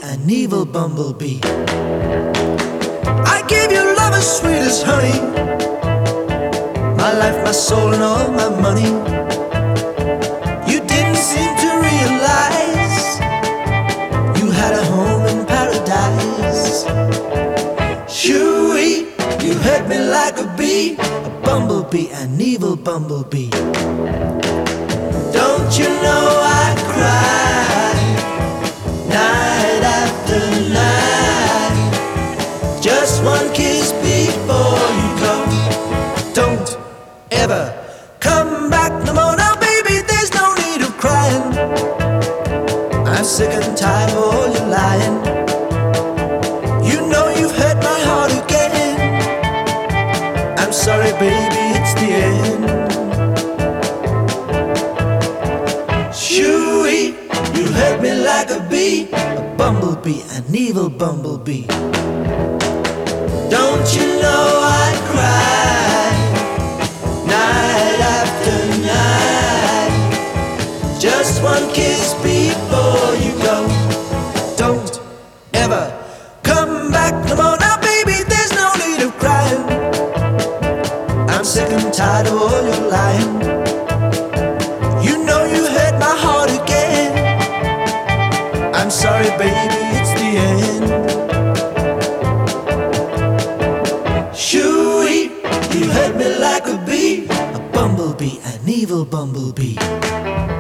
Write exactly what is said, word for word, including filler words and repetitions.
an evil bumblebee. I gave you love as sweet as honey, my life, my soul, and all my money. You didn't seem to realize you had a home in paradise. Shoo-wee, you hurt me like a bee, a bumblebee, an evil bumblebee. Don't you know I cry night after night? Just one kiss before you go. Don't ever come back no more. Now baby, there's no need of crying. I'm sick and tired of all your lying. You know you've hurt my heart again. I'm sorry baby, it's the end. Shoo-wee, you hurt me like a bee, a bumblebee, an evil bumblebee. Don't you know I cry night after night? Just one kiss before you go. Don't ever come back no more. Now baby, there's no need of crying. I'm sick and tired of all your lying. You know you hurt my heart again. I'm sorry baby, it's the end. Shoo-wee, you hurt me like a bee, a bumblebee, an evil bumblebee.